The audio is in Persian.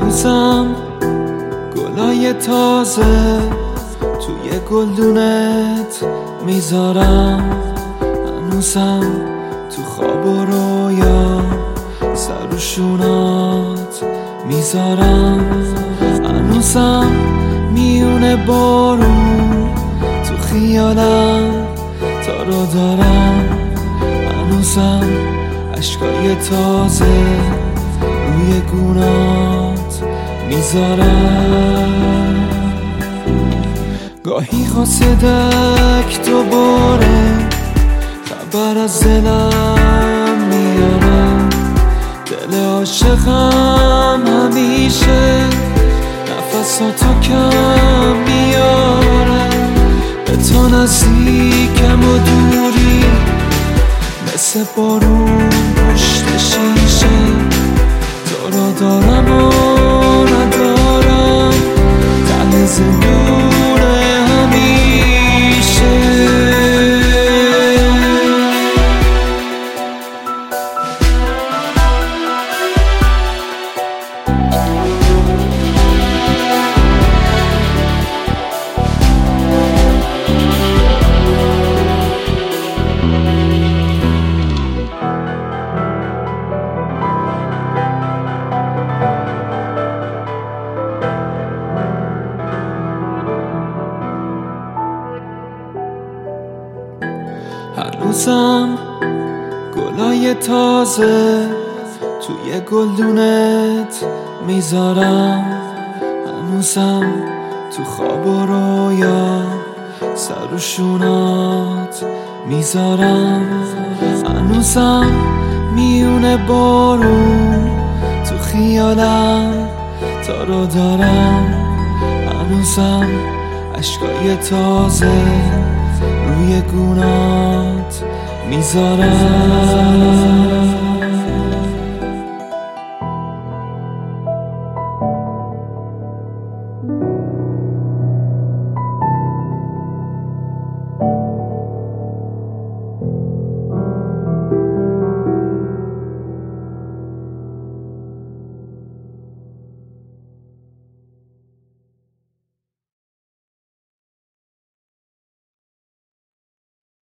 هنوزم گلای تازه توی گلدونت میذارم، هنوزم تو خواب و رویا سر و شونات میذارم، هنوزم میونه بارون تو خیالم تا رو دارم، هنوزم عشقای تازه روی گونات میذارم. گاهی قاصدک دوباره خبر از دلم میارم، دل عاشقم همیشه نفساتو کم میاره، به تو نزدیکم و دوری مثل بارون پشت شیشه، تو رو دارم و ندارم ته زندون همیشه. هنوزم گلای تازه توی گلدونت میذارم، هنوزم تو خواب و رویا سر و شونات میذارم، هنوزم میونه بارون تو خیالم تا رو دارم، هنوزم عشقای تازه روی گونات میذارم.